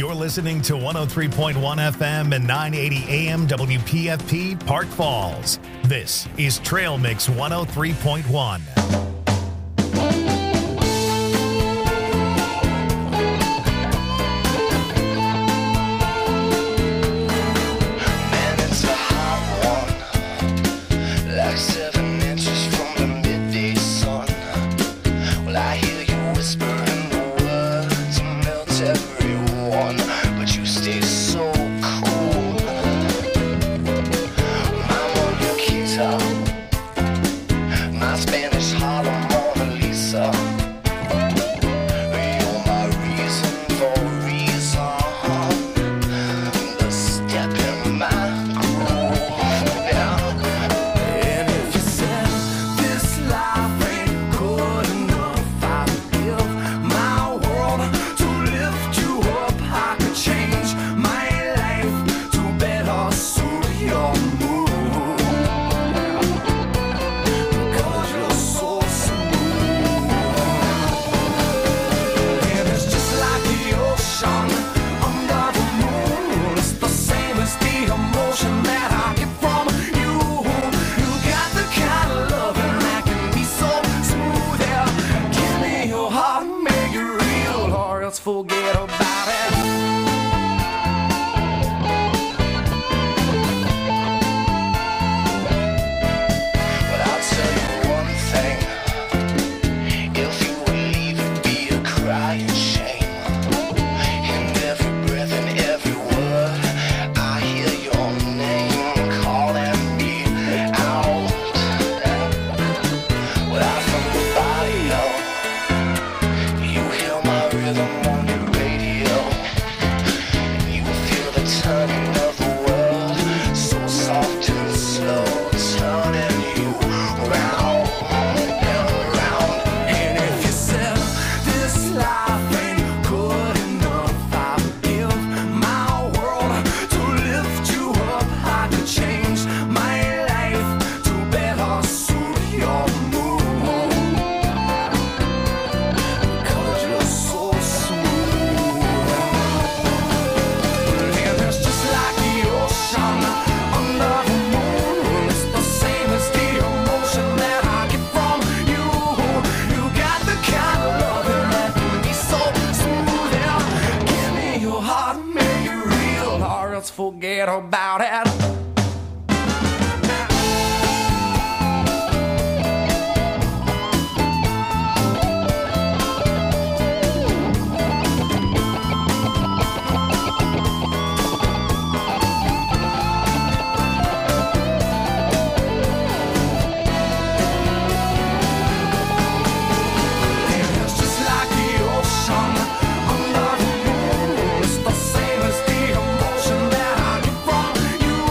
You're listening to 103.1 FM and 980 AM WPFP Park Falls. This is Trail Mix 103.1. Forget about it. But I'll tell you one thing. If you would leave, it'd be a crying shame. In every breath and every word, I hear your name calling me out. Without from the bio, you hear my rhythm. Turning of the world, so soft and slow, turning you round and round. And if you said this life ain't good enough, I would give my world to lift you up. I could change my life to better suit your mood, because you're so smooth. Forget about it. You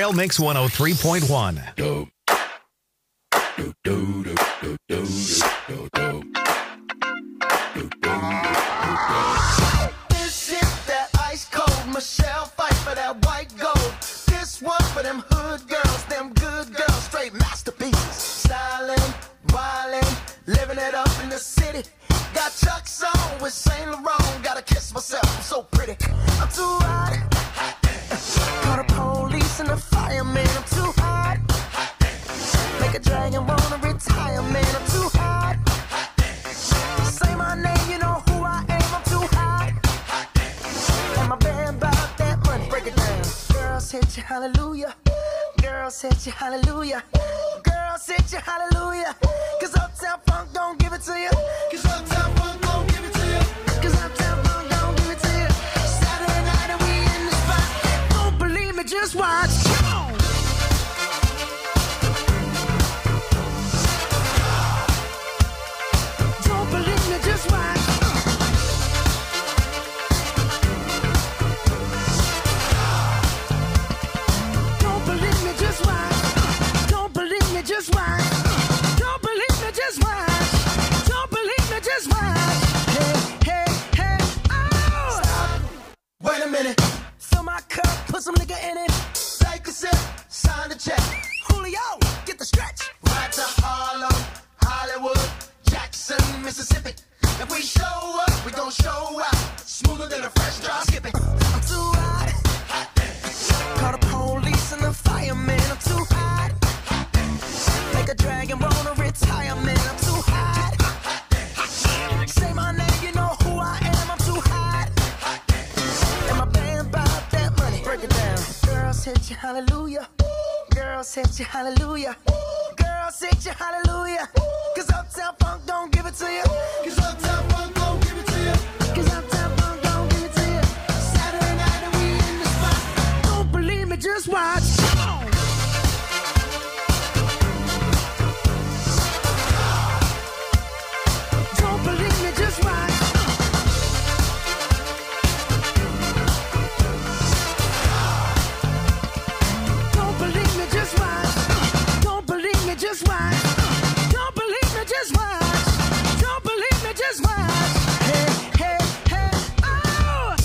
Trail Mix 103.1. This is that ice cold Michelle fight for that white gold. This one for them hood girls, them good girls, straight masterpieces. Styling, wildin', living it up in the city. Got Chuck's on with Saint Laurent. Gotta kiss myself, I'm so pretty. I'm too hot. Call the police and the fireman. I'm too hot. Make a dragon wanna retire, man. I'm too hot. Say my name, you know who I am. I'm too hot. And my band bought that money. Break it down. Girls hit you, hallelujah. Girls hit you, hallelujah. Girls hit you, hallelujah. Cause Uptown Funk don't give it to you. Cause Uptown Funk don't give it to you. Cause Uptown Funk don't give it to you. Saturday night and we in the spot. Don't believe me, just watch. Come on. Don't believe me, just watch. Don't believe me, just watch. Don't believe me, just watch. Don't believe me, just watch. Don't believe me, just watch. Hey, hey, hey, oh! Stop. Wait a minute. Fill my cup, put some nigga in it. Take a sip, sign the check. Julio, get the stretch. Right to Harlem, Hollywood, Jackson, Mississippi. If we show up, we gon' show out. Smoother than a fresh drop skipping. I'm too hot. Call the police and the fireman. I'm too hot. Make a dragon wanna retire, man. I'm too hot. Say my name, you know who I am. I'm too hot. And my band bought that money. Break it down. Girls hit you, hallelujah. Girls hit you, hallelujah. Girls hit you, hallelujah. Cause Uptown Funk don't give it to you. Cause Uptown Funk don't give it to you. Cause Uptown Funk don't give it to you. Saturday night and we in the spot. Don't believe me, just watch. Come on. Don't believe me, just watch. Don't believe me, just watch. Don't believe me, just watch. Don't believe me, just watch. Don't believe me, just watch. Hey, hey, hey, oh!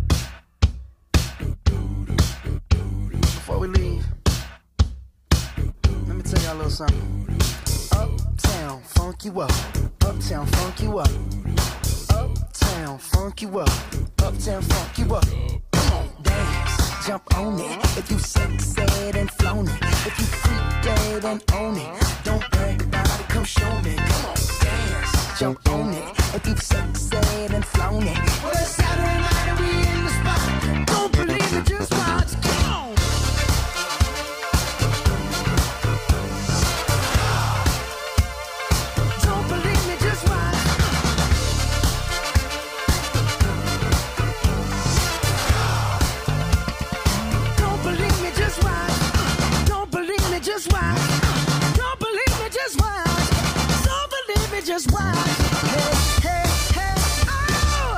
Before we leave, let me tell y'all a little something. Uptown, funk you up. Uptown, funk you up. Uptown, funk you up. Uptown, funk you up. Come on, dance, jump on it. If you sexed and flown it. If you freak dead and own it. Don't brag about it, come show me. Come on, dance, jump on it. If you sexed and flown it. Well, it's Saturday night and we in the spot. Don't believe it, just watch. Come on. Don't believe me, just watch. Don't believe me, just watch. Don't believe me, just watch. Don't believe me, just watch. Don't believe me, just watch. Hey, hey, hey, oh!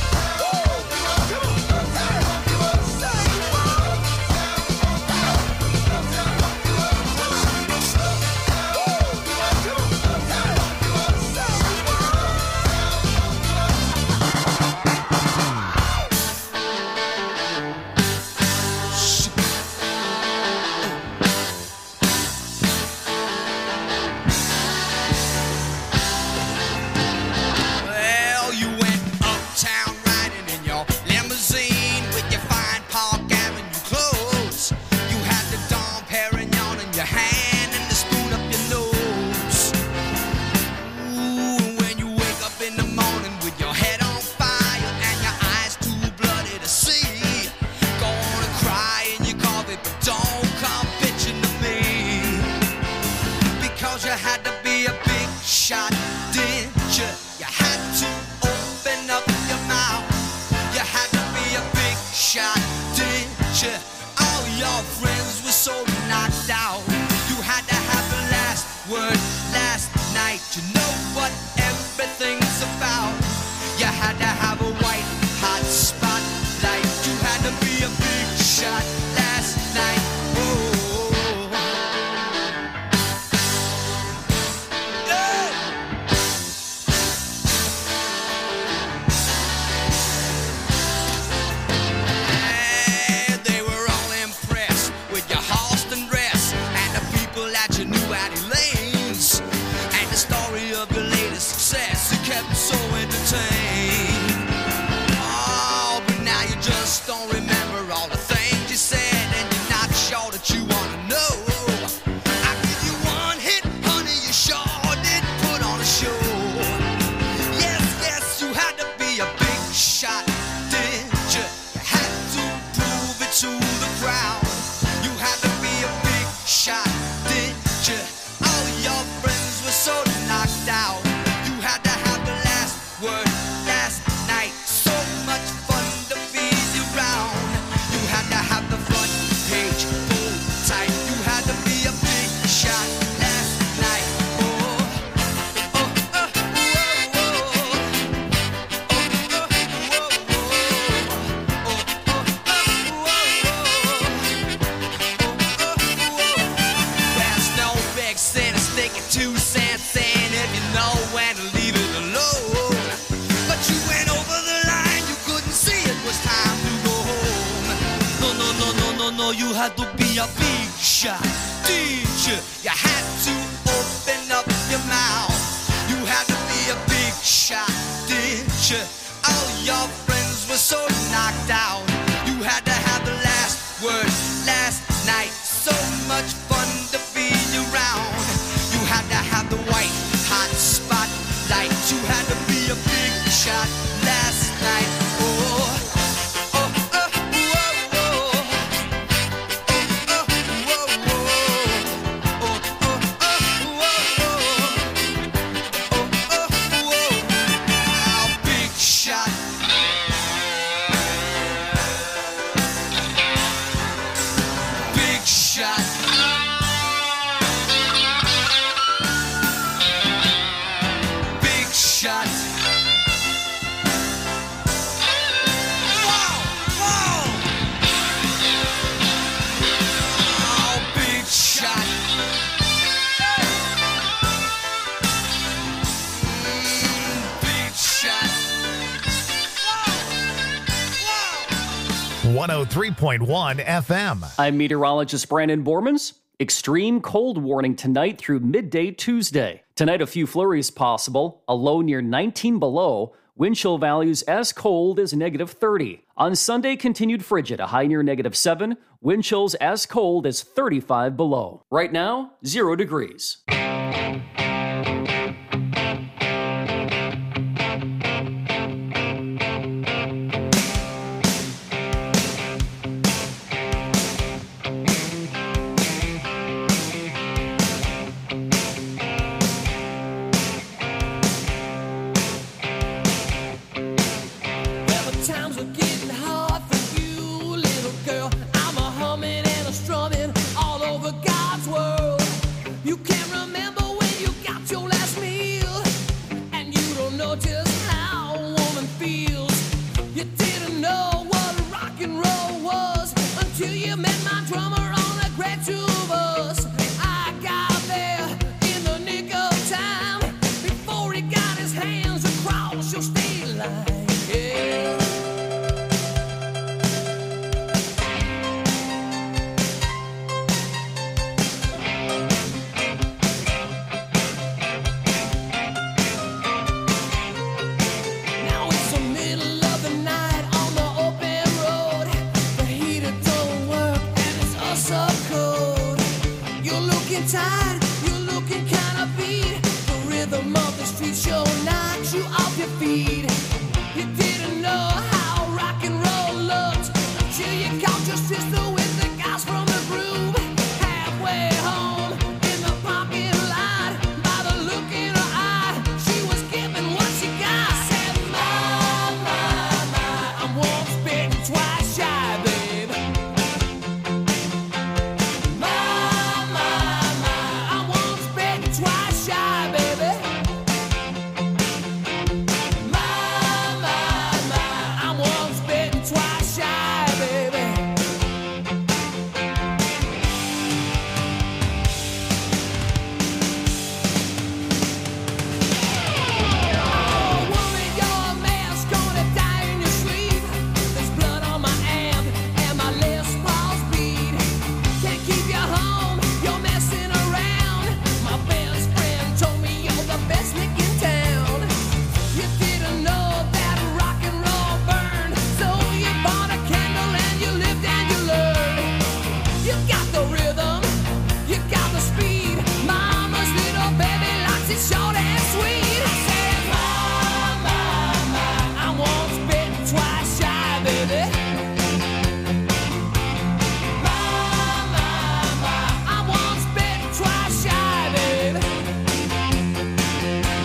Well, you went uptown riding in your limousine with your fine Park Avenue clothes. You had the Dom Perignon in your hand and the spoon up your nose. Ooh, and when you wake up in the morning with your head on fire and your eyes too bloody to see, gonna cry in your coffee, but don't come bitching to me. Because you had to be a big shot, didn't you? You had to open up your mouth. You had to be a big shot, didn't you? All your friends were so knocked out. You had to have the last word last night. You know what everything's about. You had to have a white hot spotlight. You had to be a big shot last night. Oh. knocked out. You had to have the last word last night. So much fun to be around. You had to have the front page pulled tight. You had to be a big shot last night. There's no big sin in sticking 2 cents in if you know when to leave it alone. But you went over the line, you couldn't see it was time to go home. No, you had to be a big shot teacher. You had to open up your mouth. You had to be a big shot teacher. All your friends were so knocked out. You had to have the last word last night. So much fun to be around. You had to have the white hot spotlight. You had to be a big shot last night. Big shot. Big shot. Big shot. Wow, wow. Oh, big shot. Big shot. Wow, wow. 103.1 FM. I'm meteorologist Brandon Bormans. Extreme cold warning tonight through midday Tuesday. Tonight, a few flurries possible, a low near 19 below, wind chill values as cold as -30. On Sunday, continued frigid, a high near -7, wind chills as cold as 35 below. Right now, 0 degrees. Well, the times are getting hard for you, little girl. I'm a humming and a strumming all over God's world. You can't remember when you got your last meal, and you don't know just how a woman feels. You didn't know what rock and roll was until you met my drummer on a great tour bus. I got there in the nick of time before he got his hands across your state line. Yeah. Now it's the middle of the night on the open road. The heater don't work and it's us up cold. You're looking tired, you're looking kinda beat. The rhythm of the street show knocks you off your feet. You didn't know how rock and roll looked until you caught your sister with the guys from the groove. Halfway home in the parking lot, by the look in her eye, she was giving what she got. Said, my, I'm once bitten, twice shy, babe. My, I'm once bitten, twice shy, baby. I'm once bitten, twice shy, baby. Oh, woman, you're a mess, gonna die in your sleep. There's blood on my amp and my Les Paul's beat. Can't keep you home, you're messing around. My best friend told me you're the best lick in town. You didn't know that rock and roll burned, so you bought a candle and you lived and you learned. You got the rhythm, you got the speed. Mama's little baby likes it short and sweet. I said, I'm once bitten, twice shy, baby. I'm once bitten, twice shy, baby.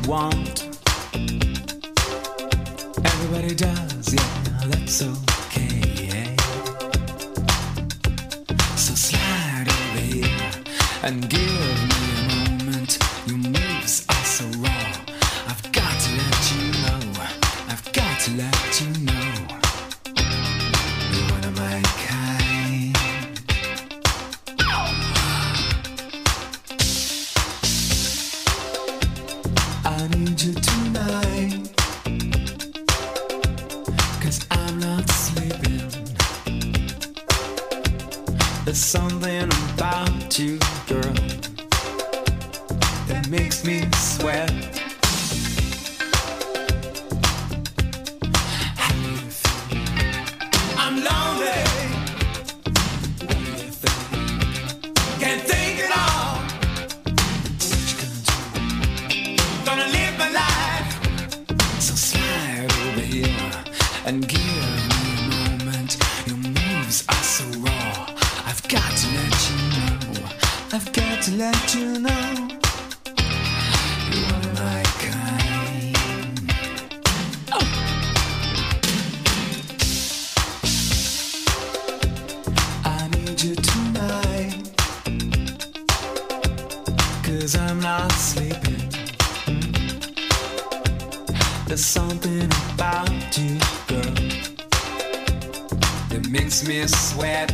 want. Everybody does, yeah, that's okay. So slide over here and give me a moment. Your moves are so raw. I've got to let you know. I've got to let you know. You're one of my kind. I need you tonight, 'cause I'm not sleeping. There's something about you, girl, that makes me sweat. How do you feel? I'm lonely. What do you think? Can't think at all. What you gonna do? Gonna live my life. So slide over here and give me a moment. Your moves are so raw. I've got to let you know. I've got to let you know. You're one of my kind. Oh. I need you tonight, 'cause I'm not sleeping. There's something about you, girl, that makes me sweat.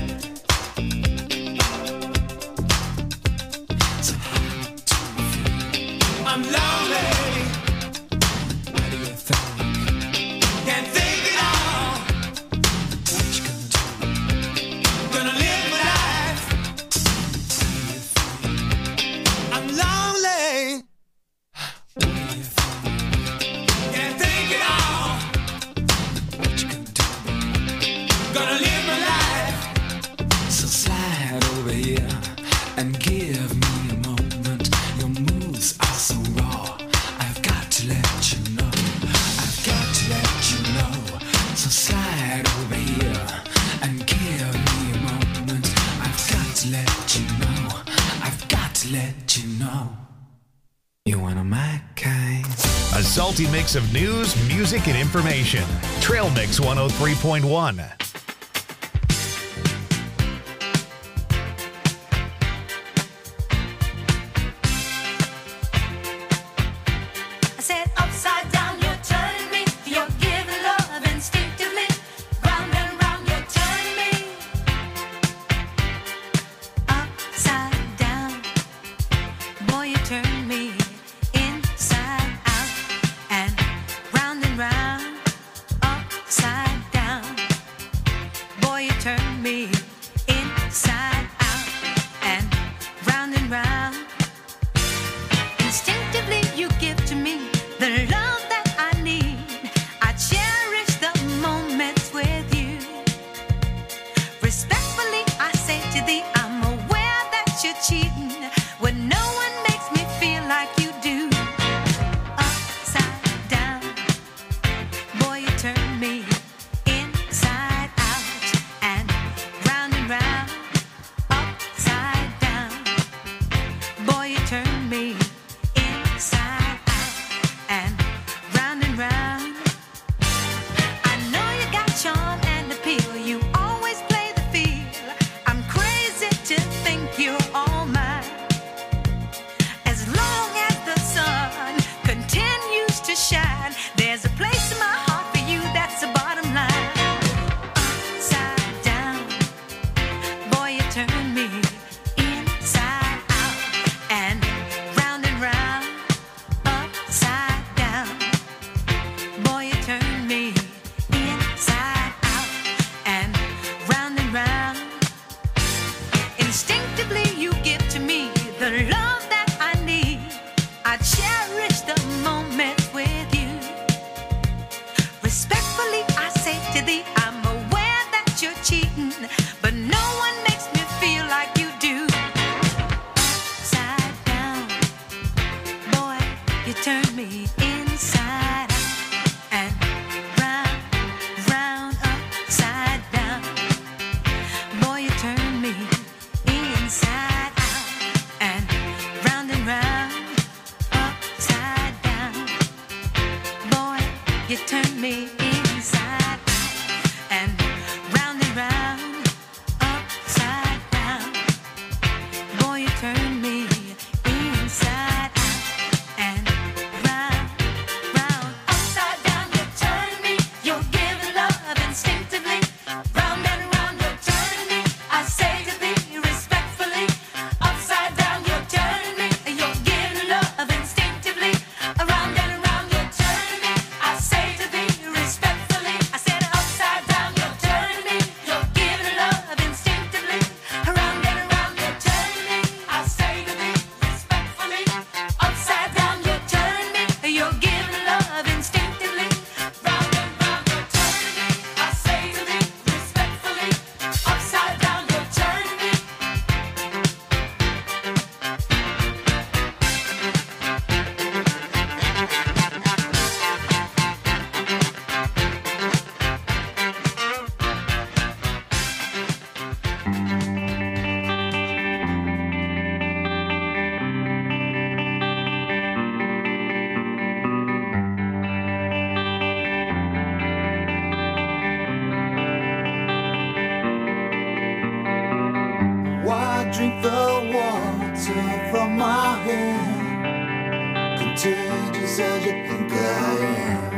So how do you feel? I'm lonely. What do you think? Can't think at all. What you gonna do? Gonna live my life. How do you feel? I'm lonely. What do you think? Can't think at all. What you gonna do? Gonna live my life. So slide over here and give me a moment. Your moves are so raw. I've got to let you know. I've got to let you know. So slide over here and give me a moment. I've got to let you know. I've got to let you know. You're one of my kind. A salty mix of news, music, and information. Trail Mix 103.1. I said upside down, you're turning me. You're giving love instinctively. Round and round, you're turning me. Upside down, boy, you turn me inside out and round and round. Upside down, boy, you turn me inside out and round. Instinctively, you give to me the love that I need. I cherish the moments with you. Respectfully, I say to thee, I'm aware that you're cheating when no one makes me feel like you do. Upside down, boy, you turn me inside out and round. Upside down, boy, you turn me inside out and round. I know you got charm and appeal. You always play the field. I'm crazy to think you're all mine. As long as the sun continues to shine, there's a place in my heart for you. That's the bottom line. Upside down, boy, you turn me inside out and round. Upside down, boy, you turn me inside out and round. Instinctively, you give to me the love that I need. I cherish the moments with you. Respectfully, I say to thee, I'm aware that you're cheating, but no one makes me feel like you do. Upside down, boy, you turn me inside out and round. Upside down, boy, you turn me inside out and round. Upside down. me inside and round, upside down. Boy, you turn me inside and round, upside down. You turn me. You're giving love instinctively. Round and round, you're turning me. I say to thee respectfully. Upside down, you're turning me. You're giving love instinctively. Around and around, you're turning me. I say to thee respectfully. I said upside down, you're turning me. You're giving love instinctively. Around and around, you're turning me. I say to thee respectfully. Upside down, you're turning me. You're giving love instinctively. Round and round, you're turning me. I say to thee respectfully. Upside down, you're turning me. Why drink the water from my hand? Contagious as you think I am.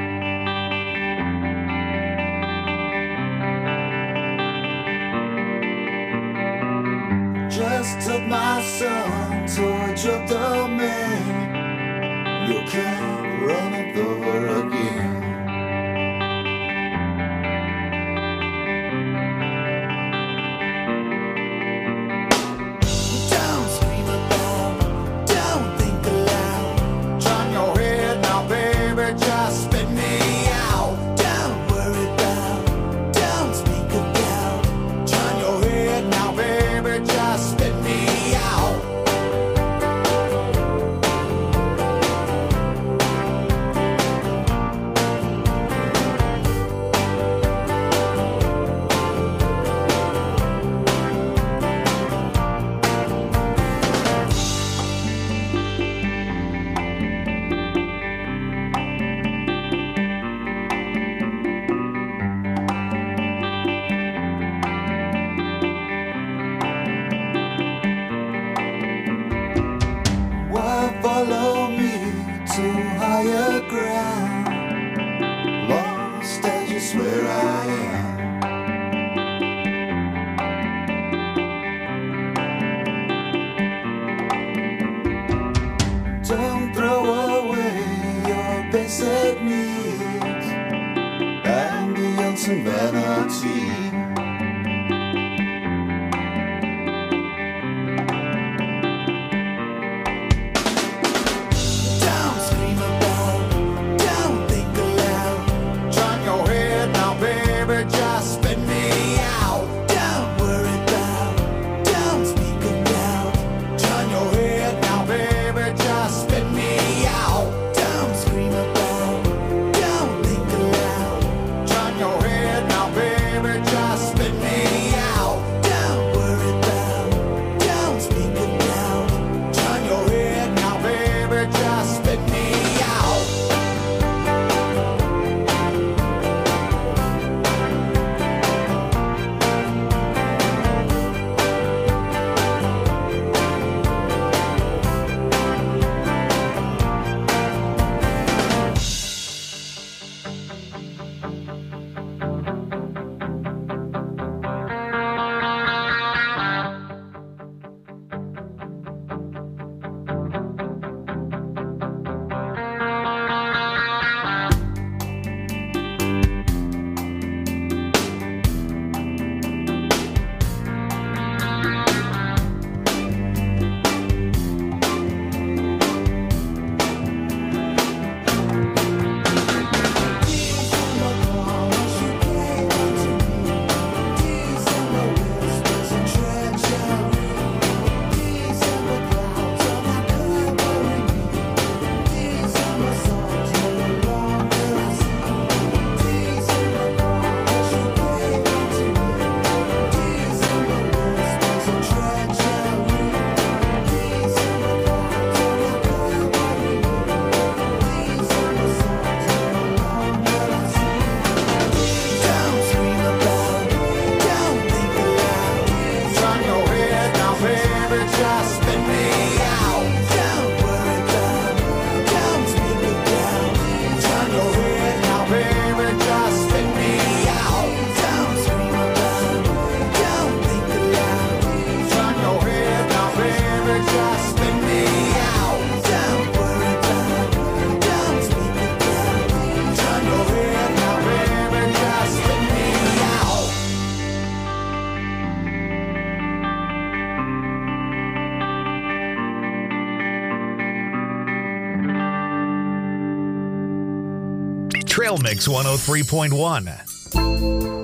Just took my son towards your domain. You can't run it over again. Don't scream aloud, don't think aloud. Turn your head now, baby, just spit me out. Don't worry about, don't speak about. Turn your head now, baby, just spit me out. Why follow me to higher ground? Lost as you swear I am. Don't throw away your basic needs. Ambience and vanity. Don't scream about, don't think aloud. Turn your head now, baby, just spit me out. Don't worry about, don't speak about. Turn your head now, baby, just spit me out. Don't scream about, don't think aloud. Turn your head now, baby, just Trail Mix 103.1.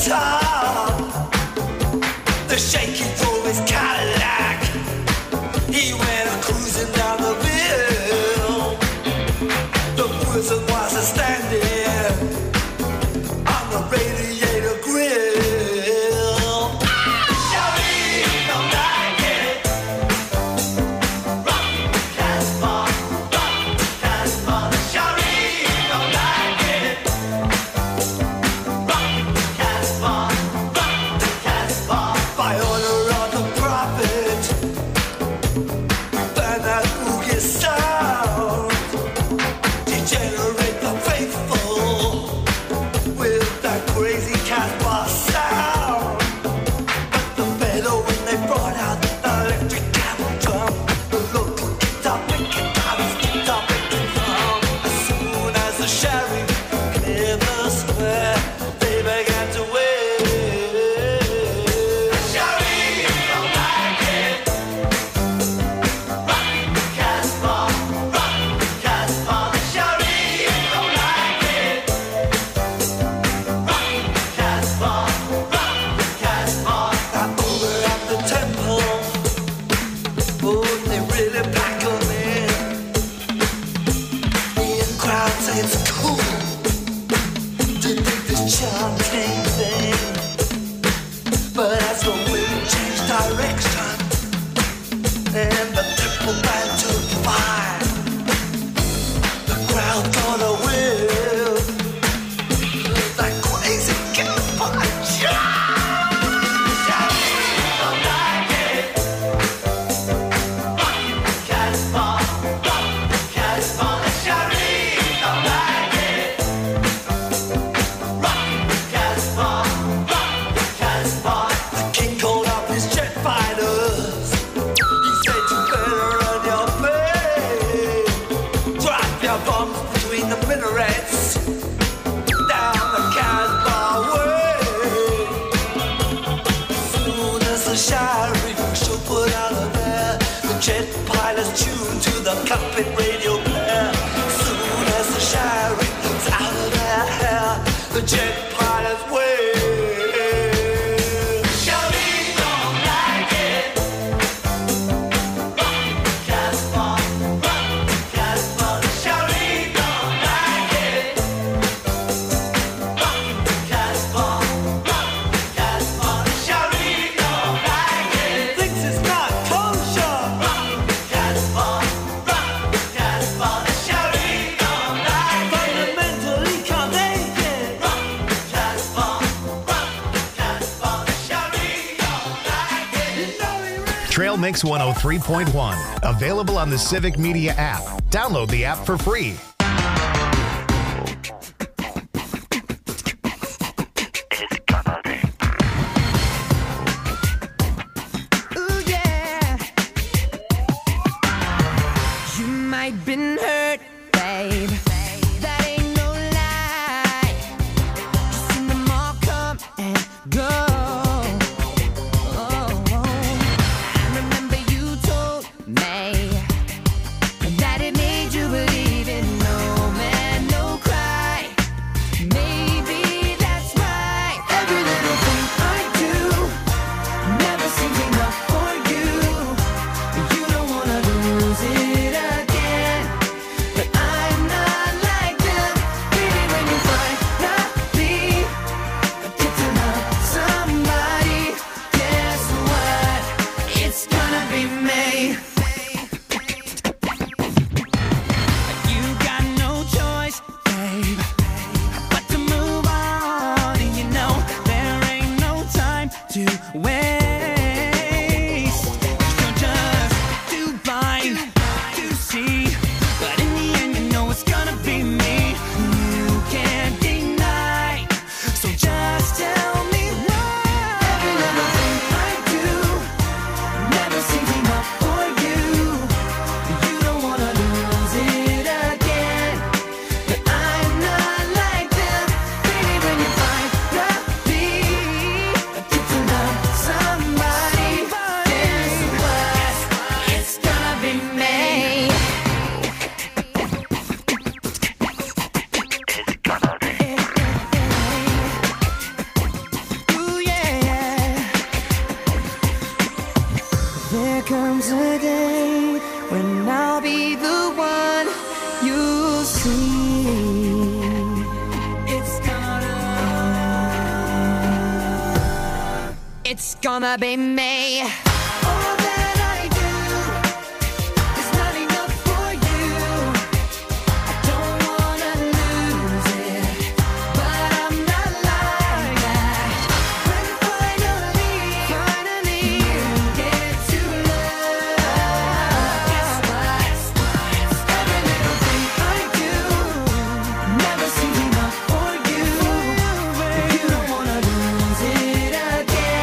top. The shaky drove his Cadillac. He went cruising down the hill. The person was standing on the radiator grill. Shawty don't like it. Rock Casbah, Shawty don't like it. Rock Casbah. By order of the prophet, burn that boogie sound. Degenerate the faithful with that crazy Casbah sound. But the fellow when they brought out the electric camel drum, the local guitar picking out his guitar picking drum. As soon as the sheriff cleared the square, they began to wave. It's cool to think this charm came thing, but as the wind changed direction and the triple band took fire, the crowd got a whiff that crazy Casbah don't like it. Rock Casbah, Shawty. The king called up his jet fighters. He said you better run your play. Drop your bombs between the minarets down the Casbah way. Soon as the sheriff should put out of there, the jet pilots tuned to the cockpit radio player. Soon as the sheriff's out of their hair, the jet pilots wave. Shawty don't like it. Rock Casbah, Shawty don't like it. Rock Casbah, Shawty don't like it. Thinks it's not kosher. Rock Casbah, Shawty don't like it. Fundamentally can't take it. Rock Casbah, Shawty don't like it. You know he really Trail Mix 103.1. Available on the Civic Media app. Download the app for free. Ooh, yeah. You might been hurt, babe. That ain't no lie. Seen them all come and go. Oh, I remember you told me that it made you believe in no man, no cry. Maybe that's right. Every little thing I do never seems enough for you. You don't wanna lose it again, but I'm not like them. Baby, when you finally get to love somebody, guess what? It's gonna be me. You got no choice, babe, but to move on. And you know there ain't no time to waste. You're just too blind to see, but in the end you know it's gonna be me. You can't deny, so just tell me why. Every little thing I do never seems enough for you. comes a day when I'll be the one you'll see. It's gonna be me. All that I do is not enough for you. I don't wanna lose it, but I'm not like that. When finally you get to love, guess what? Every little thing I do never seems enough for you. You don't wanna lose it again.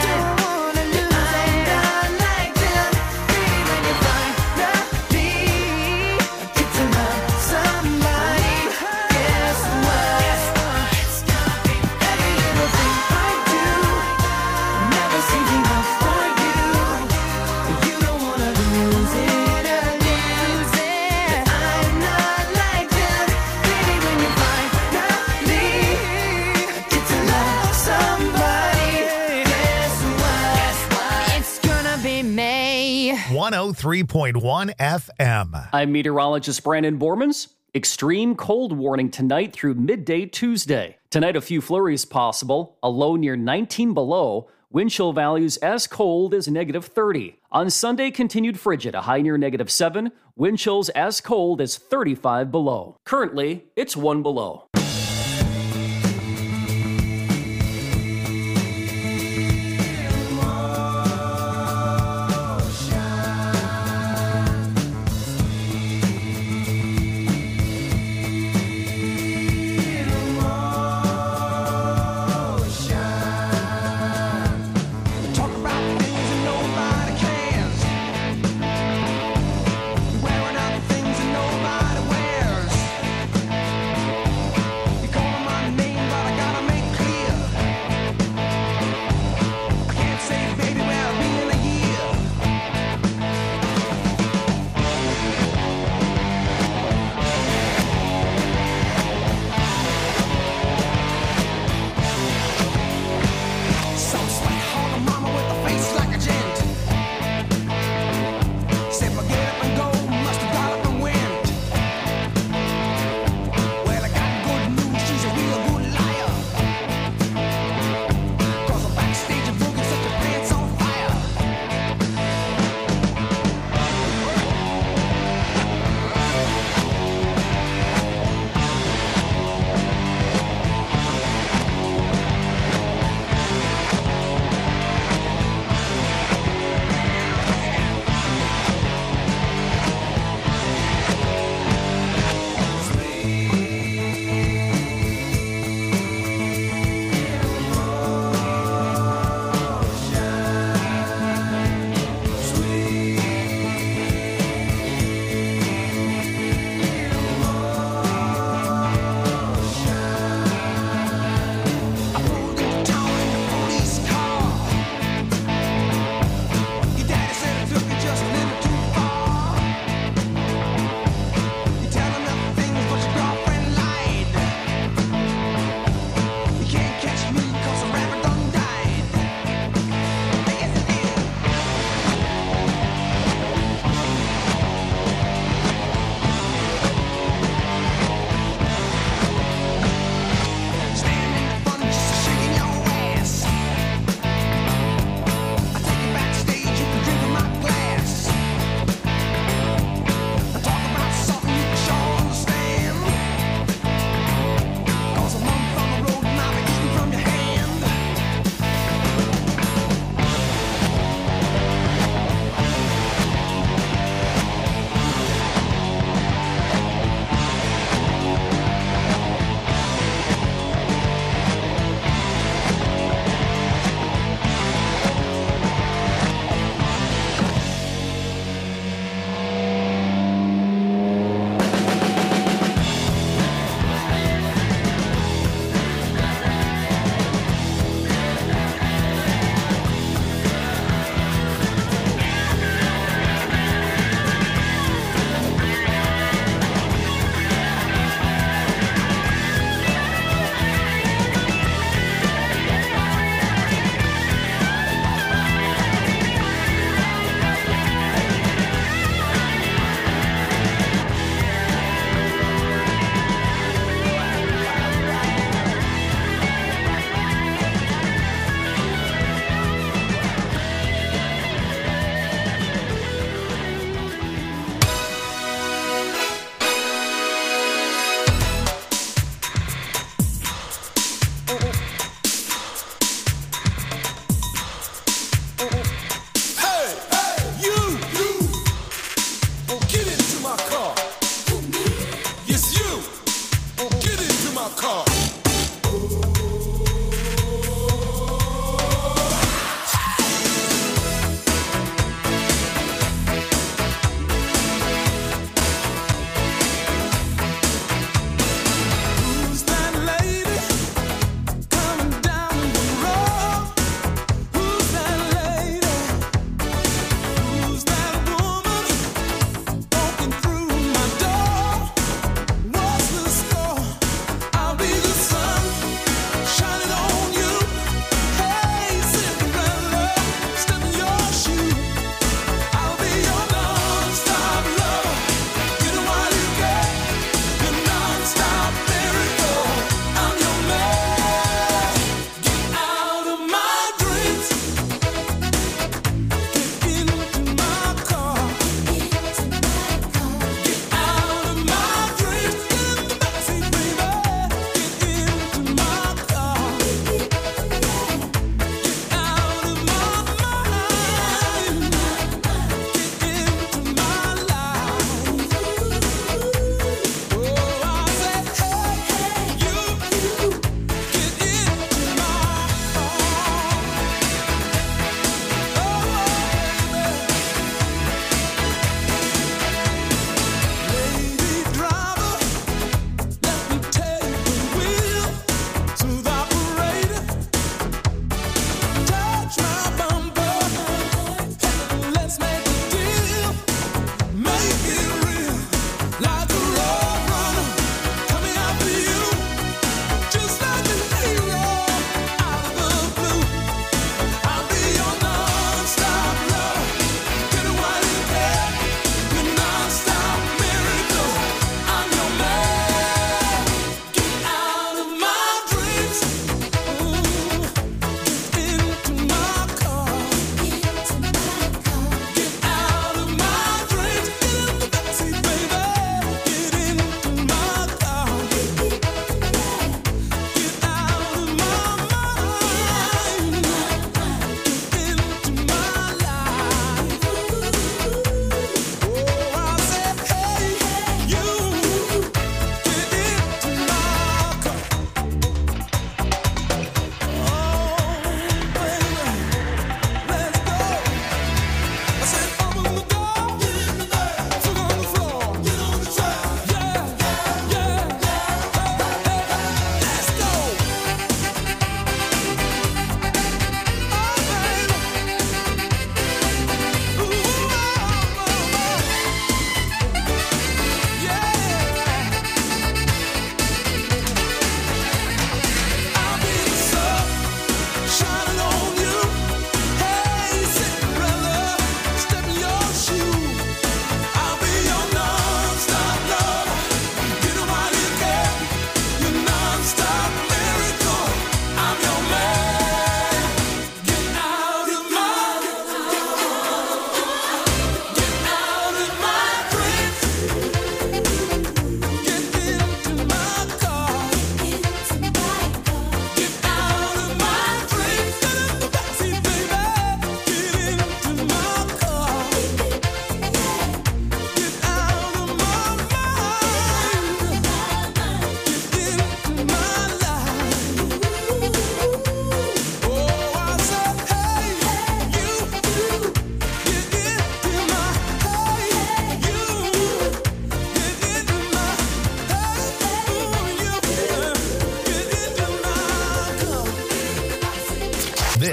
It's gonna be me. 103.1 FM. I'm meteorologist Brandon Bormans. Extreme cold warning tonight through midday Tuesday. Tonight, a few flurries possible, a low near 19 below, wind chill values as cold as negative 30. On Sunday, continued frigid, a high near negative 7, wind chills as cold as 35 below. Currently, it's 1 below. Talk about things that nobody cares. Wearing out the things that nobody wears.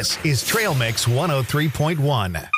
This is Trail Mix 103.1.